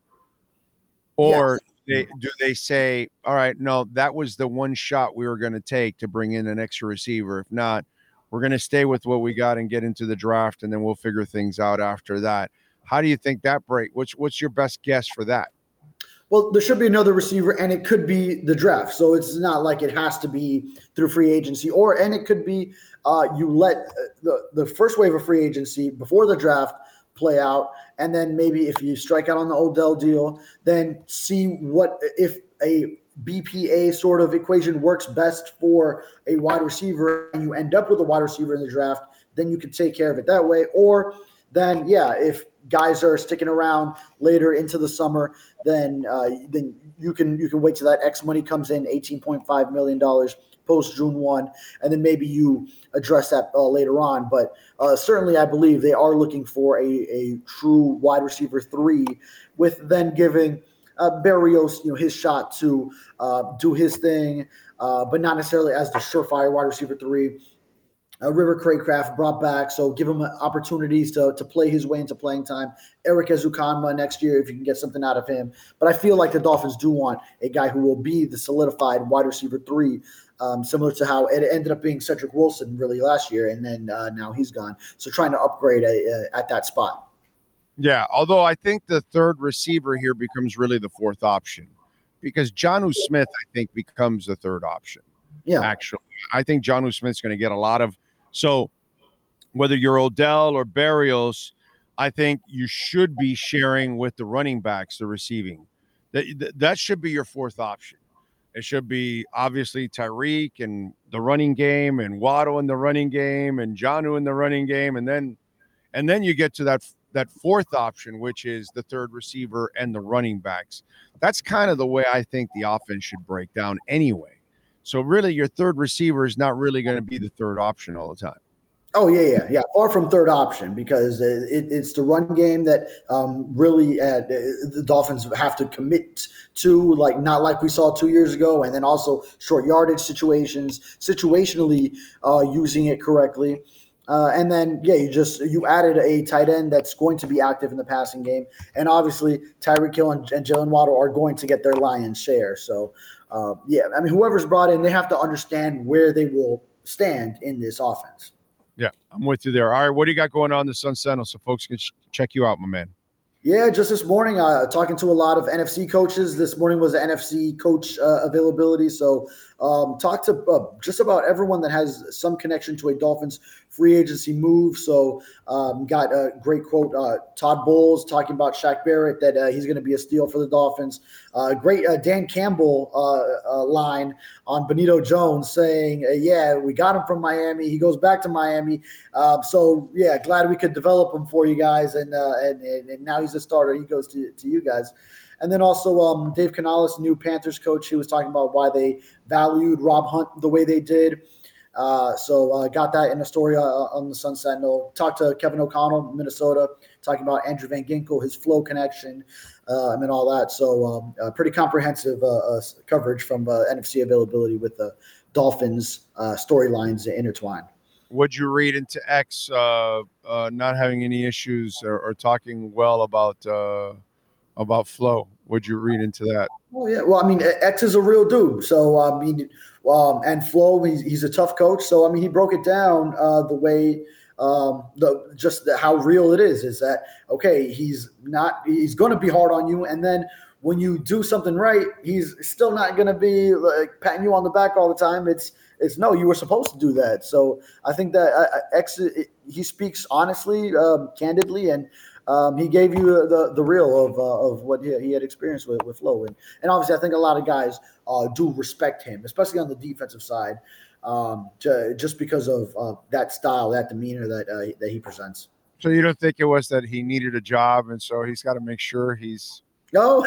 Or yes. they, do they say, all right, no, that was the one shot we were going to take to bring in an extra receiver. If not, we're going to stay with what we got and get into the draft, and then we'll figure things out after that. How do you think that break? What's, what's your best guess for that? Well, there should be another receiver, and it could be the draft. So it's not like it has to be through free agency, or and it could be uh, you let the, the first wave of free agency before the draft play out, and then maybe if you strike out on the Odell deal, then see what if a B P A sort of equation works best for a wide receiver, and you end up with a wide receiver in the draft, then you can take care of it that way. Or then, yeah, if guys are sticking around later into the summer, then uh, then you can you can wait till that X money comes in, eighteen point five million dollars post June first, and then maybe you address that uh, later on. But uh, certainly I believe they are looking for a, a true wide receiver three, with then giving uh, Berrios, you know, his shot to uh, do his thing, uh, but not necessarily as the surefire wide receiver three. Uh, River Craycraft brought back, so give him opportunities to, to play his way into playing time. Eric Ezukanma next year, if you can get something out of him. But I feel like the Dolphins do want a guy who will be the solidified wide receiver three, um, similar to how it ended up being Cedric Wilson really last year, and then uh, now he's gone. So trying to upgrade a, a, at that spot. Yeah, although I think the third receiver here becomes really the fourth option, because Jonnu Smith, I think, becomes the third option. Yeah, actually, I think Jonnu Smith's going to get a lot of. So whether you're Odell or Berrios, I think you should be sharing with the running backs, the receiving. That, that should be your fourth option. It should be obviously Tyreek and the running game, and Waddle in the running game, and Jonnu in the running game. And then, and then you get to that that fourth option, which is the third receiver and the running backs. That's kind of the way I think the offense should break down anyway. So really, your third receiver is not really going to be the third option all the time. Oh, yeah, yeah, yeah. Far from third option, because it, it's the run game that um, really uh, the Dolphins have to commit to, like not like we saw two years ago, and then also short yardage situations, situationally uh, using it correctly. Uh, and then, yeah, you just you added a tight end that's going to be active in the passing game. And obviously, Tyreek Hill and, and Jalen Waddle are going to get their lion's share. So, uh, yeah, I mean, whoever's brought in, they have to understand where they will stand in this offense. Yeah, I'm with you there. All right, what do you got going on in the Sun Sentinel so folks can ch- check you out, my man? Yeah, just this morning, uh, talking to a lot of N F C coaches. This morning was the N F C coach uh, availability. So um, talked to uh, just about everyone that has some connection to a Dolphins free agency move. So um, got a great quote, uh, Todd Bowles talking about Shaq Barrett, that uh, he's going to be a steal for the Dolphins. Uh, great uh, Dan Campbell uh, uh, line on Benito Jones saying, uh, yeah, we got him from Miami. He goes back to Miami. Uh, so, yeah, glad we could develop him for you guys. And, uh, and, and, and now he's a starter. He goes to, to you guys. And then also um, Dave Canales, new Panthers coach, he was talking about why they valued Rob Hunt the way they did. Uh, so uh, got that in a story uh, on the Sun Sentinel. Talked to Kevin O'Connell, Minnesota, talking about Andrew Van Ginkel, his flow connection, uh, and all that. So um, uh, pretty comprehensive uh, uh, coverage from uh, N F C availability with the Dolphins uh, storylines intertwined. Would you read into X uh, uh, not having any issues or, or talking well about uh, about flow? Would you read into that? Oh, yeah. Well, I mean, X is a real dude. So, I mean, um, and Flo, he's, he's a tough coach. So, I mean, he broke it down uh, the way um, the just the, how real it is, is that, okay, he's not – he's going to be hard on you. And then when you do something right, he's still not going to be like patting you on the back all the time. It's, it's no, you were supposed to do that. So, I think that uh, X, he speaks honestly, um, candidly, and – Um, he gave you the the real of uh, of what he, he had experienced with, with Flo. And, and obviously, I think a lot of guys uh, do respect him, especially on the defensive side, um, to, just because of uh, that style, that demeanor that uh, that he presents. So you don't think it was that he needed a job, and so he's got to make sure he's – No.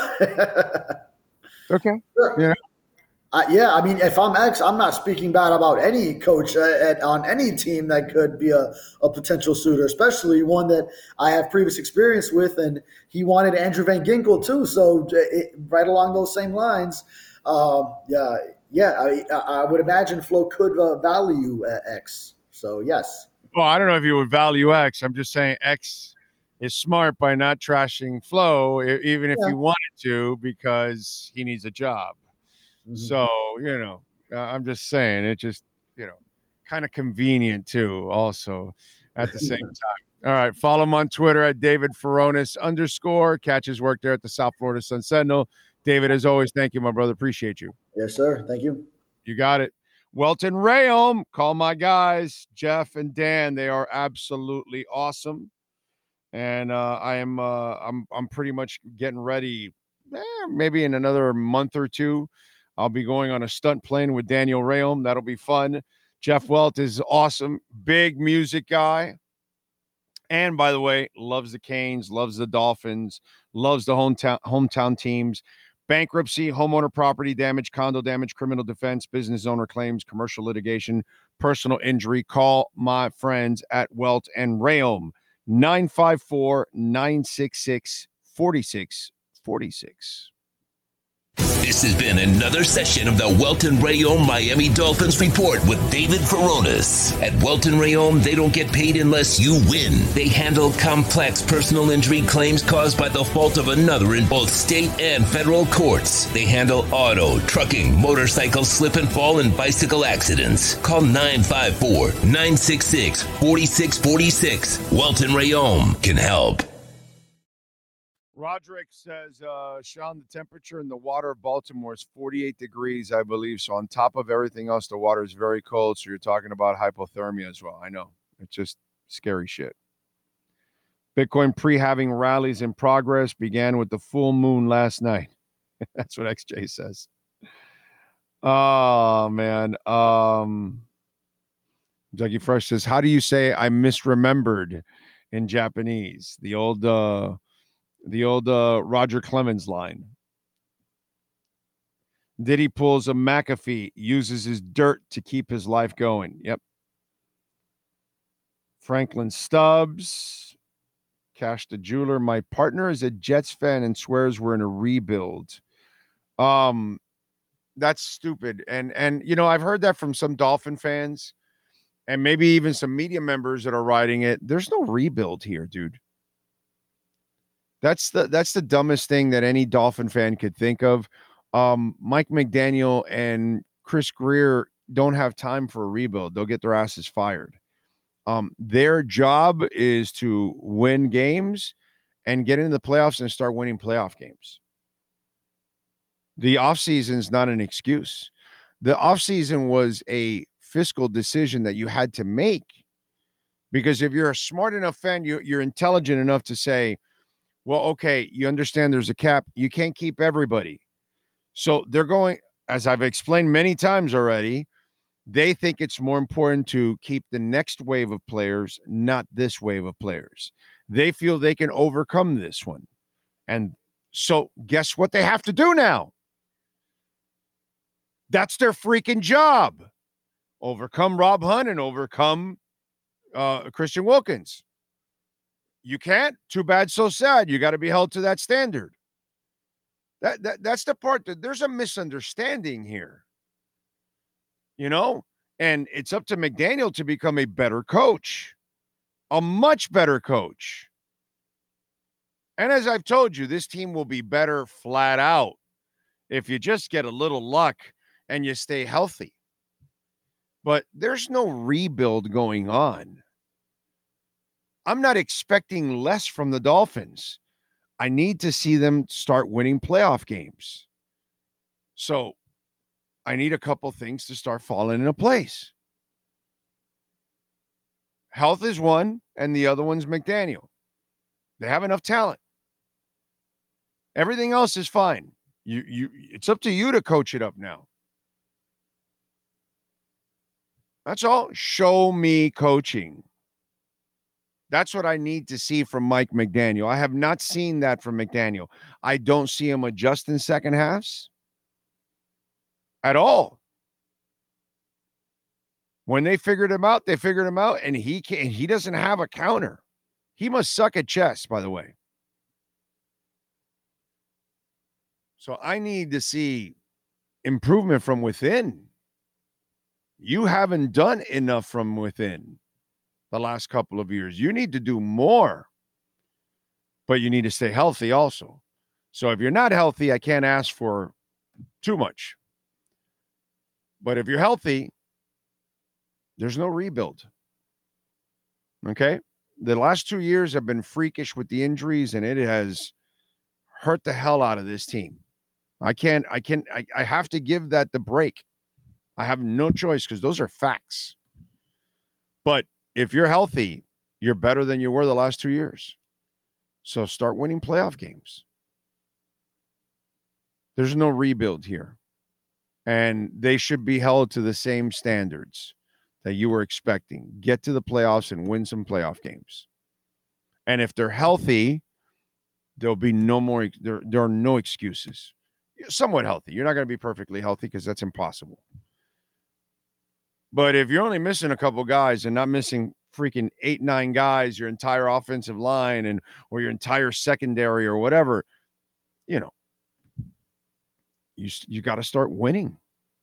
Okay. Sure. Yeah. Uh, yeah, I mean, if I'm X, I'm not speaking bad about any coach uh, at, on any team that could be a, a potential suitor, especially one that I have previous experience with, and he wanted Andrew Van Ginkel too. So it, right along those same lines, um, yeah, yeah, I, I would imagine Flo could uh, value uh, X. So yes. Well, I don't know if you would value X. I'm just saying X is smart by not trashing Flo, even if Yeah. he wanted to, because he needs a job. So, you know, uh, I'm just saying it just, you know, kind of convenient too, also at the same time. All right. Follow him on Twitter at David Furones underscore. Catch his work there at the South Florida Sun Sentinel. David, as always, thank you, my brother. Appreciate you. Yes, sir. Thank you. You got it. Welton Rayom, call my guys, Jeff and Dan. They are absolutely awesome. And uh, I am uh, I'm I'm pretty much getting ready, eh, maybe in another month or two. I'll be going on a stunt plane with Daniel Rayom. That'll be fun. Jeff Welt is awesome. Big music guy. And by the way, loves the Canes, loves the Dolphins, loves the hometown hometown teams. Bankruptcy, homeowner property damage, condo damage, criminal defense, business owner claims, commercial litigation, personal injury. Call my friends at Welt and Rayom. nine five four, nine six six, four six four six. This has been another session of the Welton Rayom Miami Dolphins Report with David Furones. At Welton Rayom, they don't get paid unless you win. They handle complex personal injury claims caused by the fault of another in both state and federal courts. They handle auto, trucking, motorcycle slip and fall, and bicycle accidents. Call nine five four, nine six six, four six four six. Welton Rayom can help. Roderick says, uh, Sean, the temperature in the water of Baltimore is forty-eight degrees, I believe. So on top of everything else, the water is very cold. So you're talking about hypothermia as well. I know. It's just scary shit. Bitcoin pre-halving rallies in progress began with the full moon last night. That's what X J says. Oh, man. Um, Dougie Fresh says, how do you say I misremembered in Japanese. The old, uh, the old uh, Roger Clemens line. Diddy pulls a McAfee, uses his dirt to keep his life going. Yep. Franklin Stubbs, Cash the Jeweler. My partner is a Jets fan and swears we're in a rebuild. Um, that's stupid. And and you know, I've heard that from some Dolphin fans, and maybe even some media members that are writing it. There's no rebuild here, dude. That's the that's the dumbest thing that any Dolphin fan could think of. Um, Mike McDaniel and Chris Greer don't have time for a rebuild. They'll get their asses fired. Um, their job is to win games and get into the playoffs and start winning playoff games. The offseason is not an excuse. The offseason was a fiscal decision that you had to make, because if you're a smart enough fan, you, you're intelligent enough to say, well, okay, you understand there's a cap. You can't keep everybody. So they're going, as I've explained many times already, they think it's more important to keep the next wave of players, not this wave of players. They feel they can overcome this one. And so guess what they have to do now? That's their freaking job. Overcome Rob Hunt and overcome uh, Christian Wilkins. You can't? Too bad, so sad. You got to be held to that standard. That, that That's the part that there's a misunderstanding here. You know, and it's up to McDaniel to become a better coach, a much better coach. And as I've told you, this team will be better flat out if you just get a little luck and you stay healthy. But there's no rebuild going on. I'm not expecting less from the Dolphins. I need to see them start winning playoff games. So I need a couple things to start falling into place. Health is one, and the other one's McDaniel. They have enough talent. Everything else is fine. You, you, it's up to you to coach it up now. That's all. Show me coaching. That's what I need to see from Mike McDaniel. I have not seen that from McDaniel. I don't see him adjust in second halves at all. When they figured him out, they figured him out, and he can't, he doesn't have a counter. He must suck at chess, by the way. So I need to see improvement from within. You haven't done enough from within the last couple of years. You need to do more, but you need to stay healthy also. So if you're not healthy, I can't ask for too much. But if you're healthy, there's no rebuild. Okay? The last two years have been freakish with the injuries, and it has hurt the hell out of this team. I can't, I can, I, I have to give that the break. I have no choice because those are facts. But if you're healthy, you're better than you were the last two years. So start winning playoff games. There's no rebuild here. And they should be held to the same standards that you were expecting. Get to the playoffs and win some playoff games. And if they're healthy, there'll be no more, there, there are no excuses. You're somewhat healthy. You're not going to be perfectly healthy because that's impossible. But if you're only missing a couple guys and not missing freaking eight, nine guys, your entire offensive line and or your entire secondary or whatever, you know, you you got to start winning.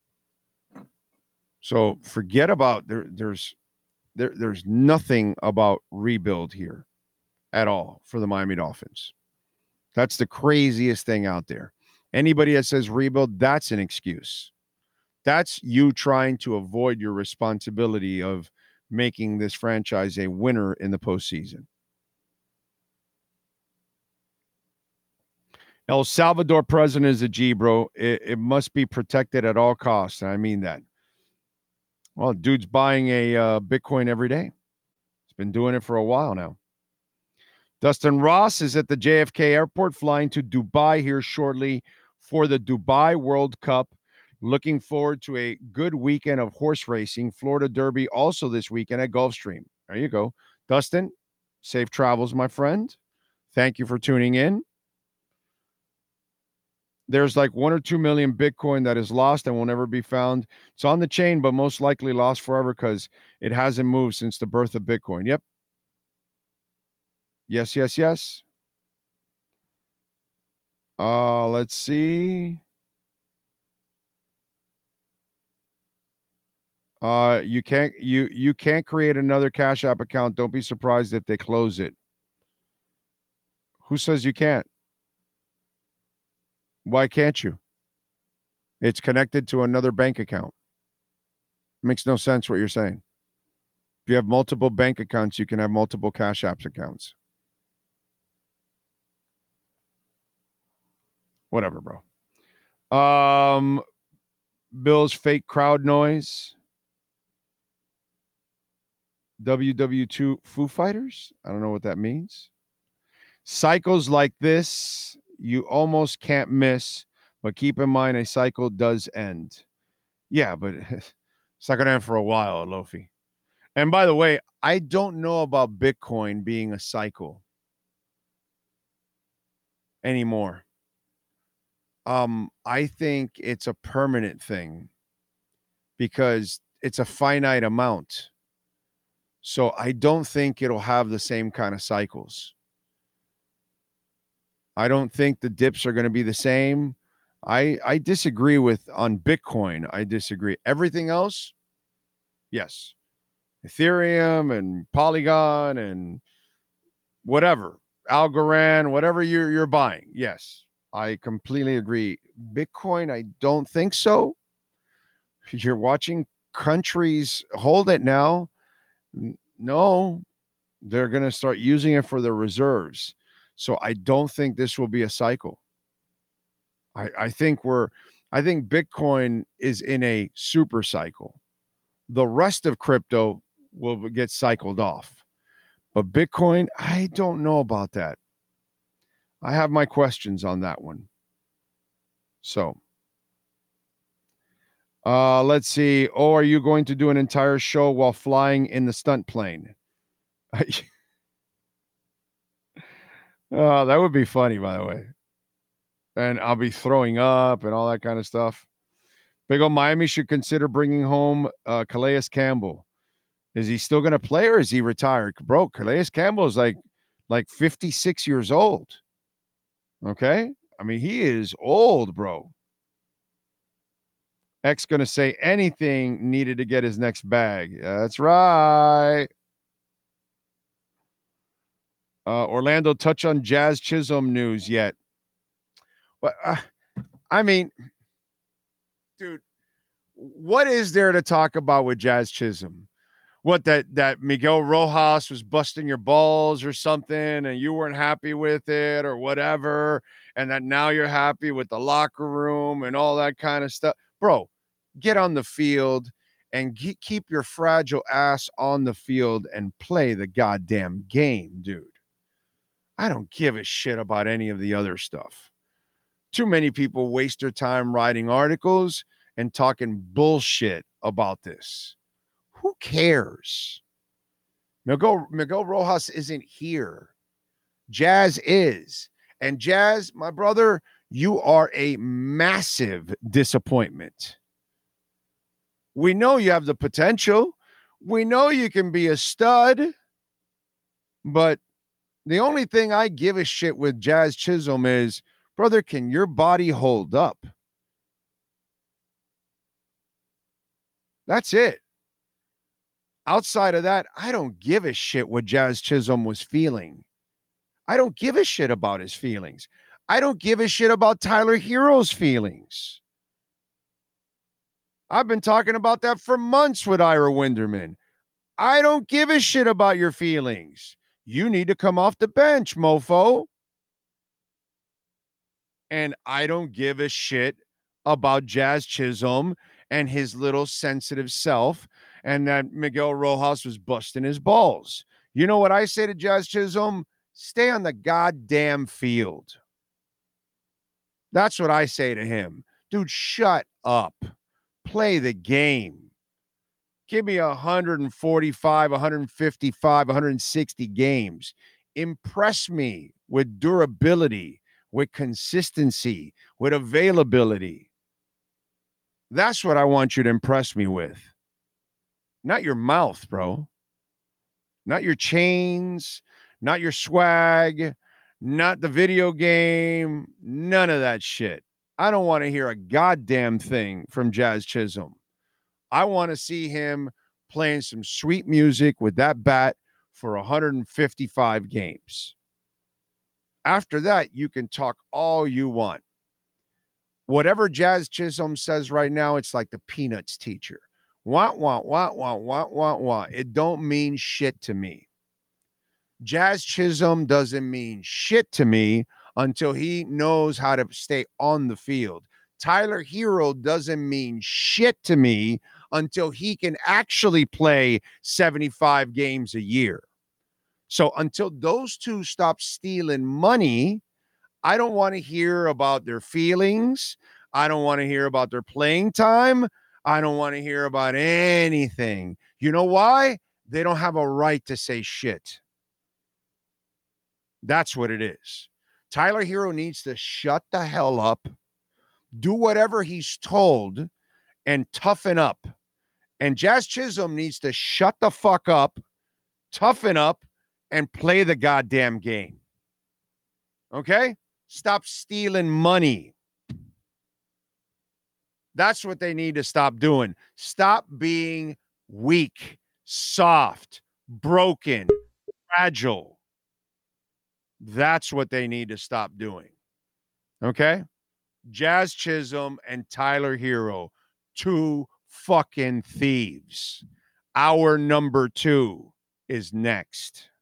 So forget about there. There's there. There's nothing about rebuild here at all for the Miami Dolphins. That's the craziest thing out there. Anybody that says rebuild, that's an excuse. That's you trying to avoid your responsibility of making this franchise a winner in the postseason. El Salvador president is a G, bro. It, it must be protected at all costs. And I mean that. Well, dude's buying a uh, Bitcoin every day. He's been doing it for a while now. Dustin Ross is at the J F K airport, flying to Dubai here shortly for the Dubai World Cup. Looking forward to a good weekend of horse racing. Florida Derby also this weekend at Gulfstream. There you go. Dustin, Safe travels, my friend. Thank you for tuning in. There's like one or two million Bitcoin that is lost and will never be found. It's on the chain, but most likely lost forever because it hasn't moved since the birth of Bitcoin. Yep. Yes, yes, yes. Uh, let's see. Uh, you can't you you can't create another Cash App account. Don't be surprised if they close it. Who says you can't? Why can't you? It's connected to another bank account. Makes no sense what you're saying. If you have multiple bank accounts, you can have multiple Cash Apps accounts. Whatever, bro. Um, Bill's fake crowd noise. W W two Foo Fighters? I don't know what that means. Cycles like this, you almost can't miss, but keep in mind a cycle does end. Yeah, but it's not going to end for a while, Lofi. And by the way, I don't know about Bitcoin being a cycle anymore. Um, I think it's a permanent thing because it's a finite amount. So I don't think it'll have the same kind of cycles. I don't think the dips are going to be the same. I I disagree with on Bitcoin. I disagree. Everything else, yes. Ethereum and Polygon and whatever, Algorand, whatever you're you're buying. Yes, I completely agree. Bitcoin, I don't think so. You're watching countries hold it now. No, they're going to start using it for their reserves. So I don't think this will be a cycle. I, I think we're, I think Bitcoin is in a super cycle. The rest of crypto will get cycled off. But Bitcoin, I don't know about that. I have my questions on that one. So, uh, let's see. Oh, are you going to do an entire show while flying in the stunt plane? Oh, that would be funny, by the way. And I'll be throwing up and all that kind of stuff. Big old Miami should consider bringing home uh, Calais Campbell. Is he still going to play or is he retired? Bro, Calais Campbell is like, like fifty-six years old. Okay? I mean, he is old, bro. X going to say anything needed to get his next bag. That's right. Uh, Orlando, touch on Jazz Chisholm news yet? Well, uh, I mean, dude, what is there to talk about with Jazz Chisholm? What, that that Miguel Rojas was busting your balls or something and you weren't happy with it or whatever, and that now you're happy with the locker room and all that kind of stuff? Bro, get on the field and ge- keep your fragile ass on the field and play the goddamn game, dude. I don't give a shit about any of the other stuff. Too many people waste their time writing articles and talking bullshit about this. Who cares? Miguel, Miguel Rojas isn't here. Jazz is. And Jazz, my brother, you are a massive disappointment. We know you have the potential. We know you can be a stud. But the only thing I give a shit with Jazz Chisholm is, brother, can your body hold up? That's it. Outside of that, I don't give a shit what Jazz Chisholm was feeling. I don't give a shit about his feelings. I don't give a shit about Tyler Hero's feelings. I've been talking about that for months with Ira Winderman. I don't give a shit about your feelings. You need to come off the bench, mofo. And I don't give a shit about Jazz Chisholm and his little sensitive self and that Miguel Rojas was busting his balls. You know what I say to Jazz Chisholm? Stay on the goddamn field. That's what I say to him. Dude, shut up. Play the game. give me one forty-five, one fifty-five, one sixty games. Impress me with durability, with consistency, with availability. That's what I want you to impress me with. Not your mouth, bro. Not your chains, not your swag, not the video game, none of that shit. I don't want to hear a goddamn thing from Jazz Chisholm. I want to see him playing some sweet music with that bat for one fifty-five games. After that, you can talk all you want. Whatever Jazz Chisholm says right now, it's like the Peanuts teacher. Wah, wah, wah, wah, wah, wah, wah. It don't mean shit to me. Jazz Chisholm doesn't mean shit to me until he knows how to stay on the field. Tyler Herro doesn't mean shit to me until he can actually play seventy-five games a year. So until those two stop stealing money, I don't want to hear about their feelings. I don't want to hear about their playing time. I don't want to hear about anything. You know why? They don't have a right to say shit. That's what it is. Tyler Herro needs to shut the hell up, do whatever he's told, and toughen up. And Jazz Chisholm needs to shut the fuck up, toughen up, and play the goddamn game. Okay? Stop stealing money. That's what they need to stop doing. Stop being weak, soft, broken, fragile. That's what they need to stop doing. Okay? Jazz Chisholm and Tyler Herro, two fucking thieves. Our number two is next.